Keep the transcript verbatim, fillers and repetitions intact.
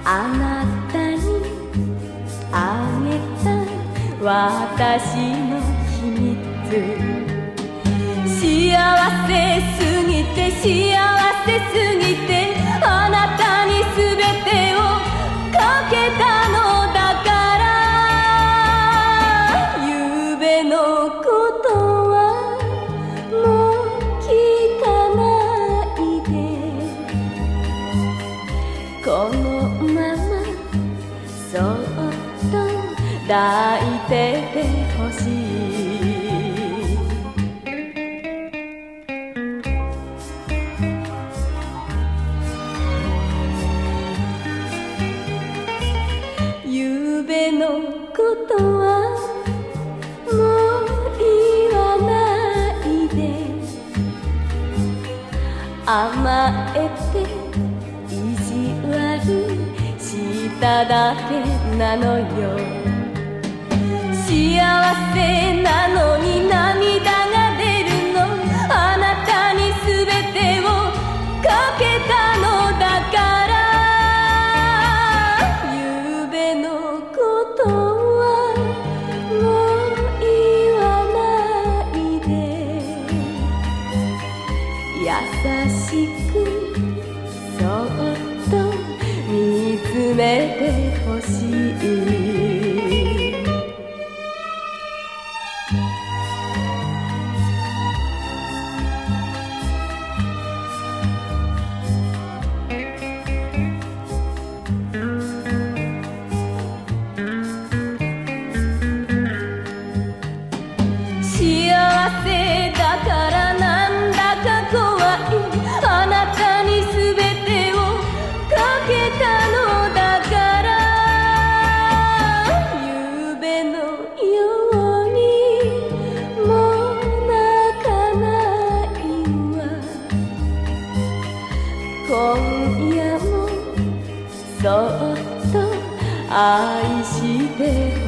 あなたにあげた私の秘密、幸せすぎて幸せすぎてあなたに全てをかけたのだから、ゆうべのことはもう聞かないで、このままそっと抱いててほしい。ゆうべのことはもう言わないで、甘えて意地悪しただけなのよ。幸せなのに涙が出るの、あなたに全てをかけたのだから、ゆうべのことはもう言わないで、優しくそっと見つめてほしい。幸せだからなんだか怖い、あなたに全てをかけたのだから、ゆうべのようにもう泣かないわ。今夜もそっと愛して